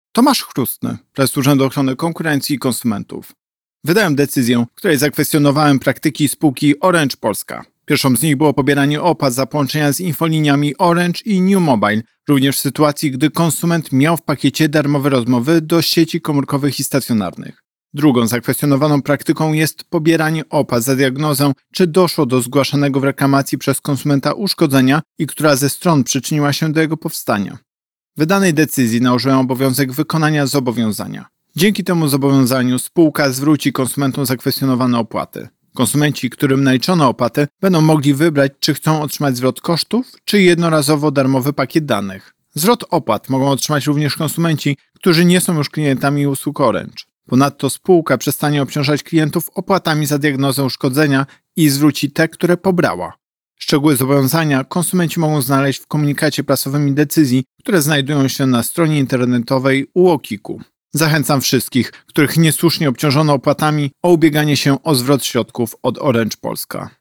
Tomasz Chrustny, prezes Urzędu Ochrony Konkurencji i Konsumentów. Wydałem decyzję, w której zakwestionowałem praktyki spółki Orange Polska. Pierwszą z nich było pobieranie opłat za połączenia z infoliniami Orange i New Mobile, również w sytuacji, gdy konsument miał w pakiecie darmowe rozmowy do sieci komórkowych i stacjonarnych. Drugą zakwestionowaną praktyką jest pobieranie opłat za diagnozę, czy doszło do zgłaszanego w reklamacji przez konsumenta uszkodzenia i która ze stron przyczyniła się do jego powstania. Wydanej decyzji nałożyłem obowiązek wykonania zobowiązania. Dzięki temu zobowiązaniu spółka zwróci konsumentom zakwestionowane opłaty. Konsumenci, którym naliczono opłatę, będą mogli wybrać, czy chcą otrzymać zwrot kosztów, czy jednorazowo darmowy pakiet danych. Zwrot opłat mogą otrzymać również konsumenci, którzy nie są już klientami usług Orange. Ponadto spółka przestanie obciążać klientów opłatami za diagnozę uszkodzenia i zwróci te, które pobrała. Szczegóły zobowiązania konsumenci mogą znaleźć w komunikacie prasowym decyzji, które znajdują się na stronie internetowej UOKiK-u. Zachęcam wszystkich, których niesłusznie obciążono opłatami, o ubieganie się o zwrot środków od Orange Polska.